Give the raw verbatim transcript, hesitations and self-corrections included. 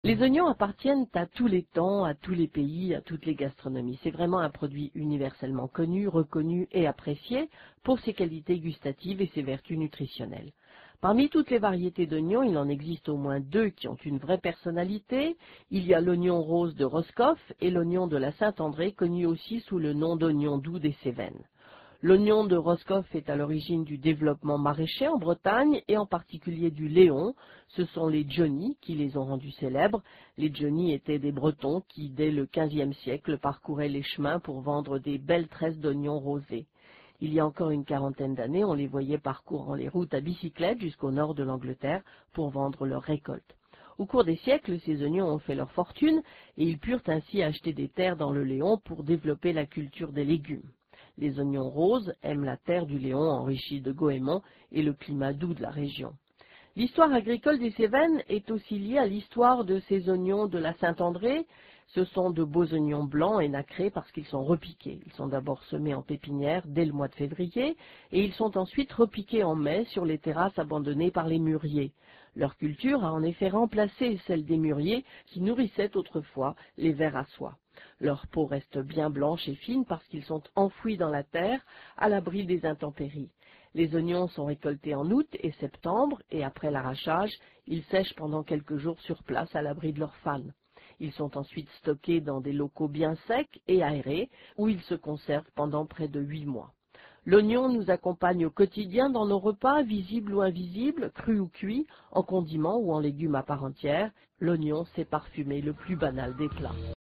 Les oignons appartiennent à tous les temps, à tous les pays, à toutes les gastronomies. C'est vraiment un produit universellement connu, reconnu et apprécié pour ses qualités gustatives et ses vertus nutritionnelles. Parmi toutes les variétés d'oignons, il en existe au moins deux qui ont une vraie personnalité. Il y a l'oignon rose de Roscoff et l'oignon de la Saint-André, connu aussi sous le nom d'oignon doux des Cévennes. L'oignon de Roscoff est à l'origine du développement maraîcher en Bretagne et en particulier du Léon. Ce sont les Johnnies qui les ont rendus célèbres. Les Johnnies étaient des Bretons qui, dès le quinzième siècle, parcouraient les chemins pour vendre des belles tresses d'oignons rosés. Il y a encore une quarantaine d'années, on les voyait parcourant les routes à bicyclette jusqu'au nord de l'Angleterre pour vendre leurs récoltes. Au cours des siècles, ces oignons ont fait leur fortune et ils purent ainsi acheter des terres dans le Léon pour développer la culture des légumes. Les oignons roses aiment la terre du Léon enrichie de goémons et le climat doux de la région. L'histoire agricole des Cévennes est aussi liée à l'histoire de ces oignons de la Saint-André. Ce sont de beaux oignons blancs et nacrés parce qu'ils sont repiqués. Ils sont d'abord semés en pépinière dès le mois de février et ils sont ensuite repiqués en mai sur les terrasses abandonnées par les mûriers. Leur culture a en effet remplacé celle des mûriers qui nourrissaient autrefois les vers à soie. Leur peau reste bien blanche et fine parce qu'ils sont enfouis dans la terre à l'abri des intempéries. Les oignons sont récoltés en août et septembre et après l'arrachage, ils sèchent pendant quelques jours sur place à l'abri de leurs fans. Ils sont ensuite stockés dans des locaux bien secs et aérés où ils se conservent pendant près de huit mois. L'oignon nous accompagne au quotidien dans nos repas, visibles ou invisibles, crus ou cuits, en condiments ou en légumes à part entière. L'oignon, c'est parfumé le plus banal des plats.